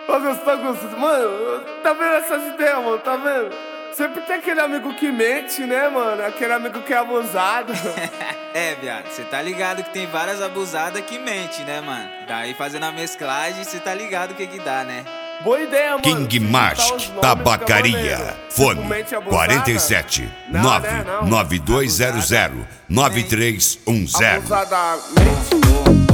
Você tá gostando? Mano, tá vendo essas ideias, mano? Tá vendo? Sempre tem aquele amigo que mente, né, mano? Aquele amigo que é abusado. É, viado, cê tá ligado que tem várias abusadas que mente, né, mano? Daí fazendo a mesclagem, cê tá ligado o que dá, né? Boa ideia, mano. King Magic Tabacaria. Fone 47 99200 9310. Abusadamente.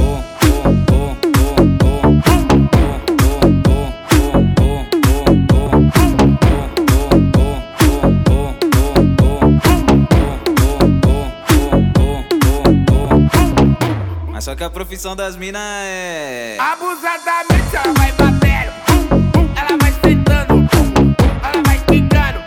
Mas só que a profissão das minas é... Abusadamente ela vai batendo, ela vai sentando, ela vai quicando,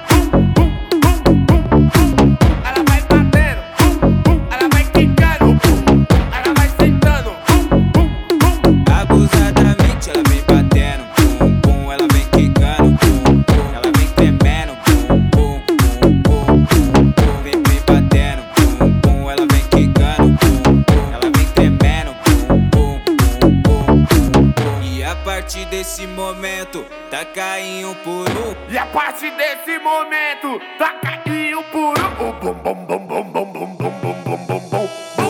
ela vai batendo, ela vai quicando, ela vai sentando. Abusadamente ela vem batendo, pum, pum, ela vem quicando, pum, pum, ela vem tremendo, pum, pum, pum, pum, pum, pum, vem batendo, pum, pum, ela vem quicando, pum, pum, ela vem tremendo, pum, pum, pum, pum, pum, pum. E a partir desse momento, tá caindo por um. E a partir desse momento, tá caindo por um. Bum, bum, bum, bum, bum, bum, bum, bum, bum, bum, bum.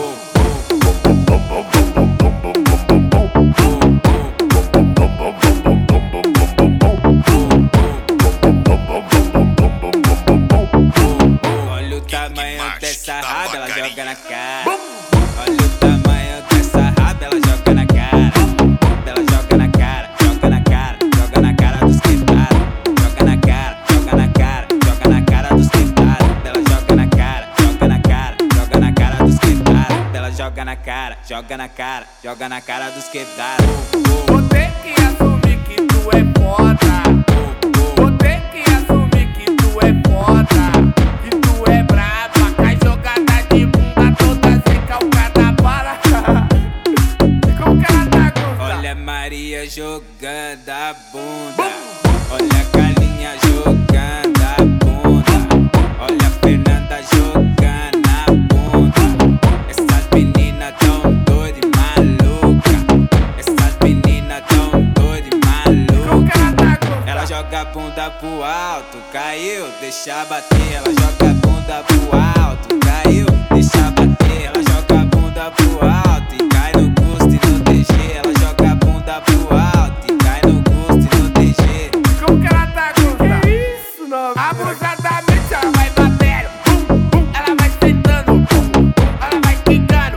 Olha o tamanho dessa raba, ela joga na cara. Olha o tamanho dessa raba, ela joga na cara. Ela joga na cara, joga na cara, joga na cara dos quebrados. Joga na cara, joga na cara, joga na cara dos quebrados. Ela joga na cara, joga na cara, joga na cara dos quebrados. Ela joga na cara, joga na cara, joga na cara dos quebrados. Vou ter que assumir que tu é foda. Vou ter que assumir que tu é foda. Que tu é braba, cai jogada de bunda toda recalcada para. E como que ela tá, Gusta? Olha a Maria jogando a bunda. Olha a Carlinha jogando a bunda. Olha a Fernanda jogando a bunda. Essas meninas tão doidas e maluca. Essas meninas tão doidas e Como que maluca. ela tá, Gusta? Ela joga a bunda pro alto, caiu, deixa bater. Ela joga a bunda pro alto, caiu, deixa bater. Ela joga a bunda pro alto e cai no custo e no DG. Ela joga a bunda pro alto e cai no custo e no DG. Como que ela tá, Gusta? Que isso, não? Abusadamente ela vai batendo, ela vai sentando, ela vai quicando,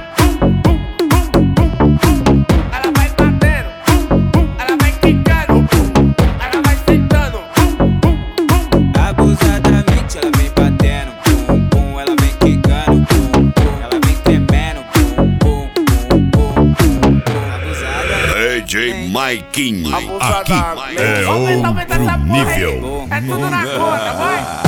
ela vai batendo, ela vai quicando, ela vai sentando. Abusadamente ela vem batendo, pum, pum, ela vem quicando, pum, pum, ela vem tremendo, pum, pum, pum, pum, pum, pum. Abusada. DJ Maikinho. Aqui Abusadamente. é Aumenta essa outro porra aí. nível. É tudo na conta, vai.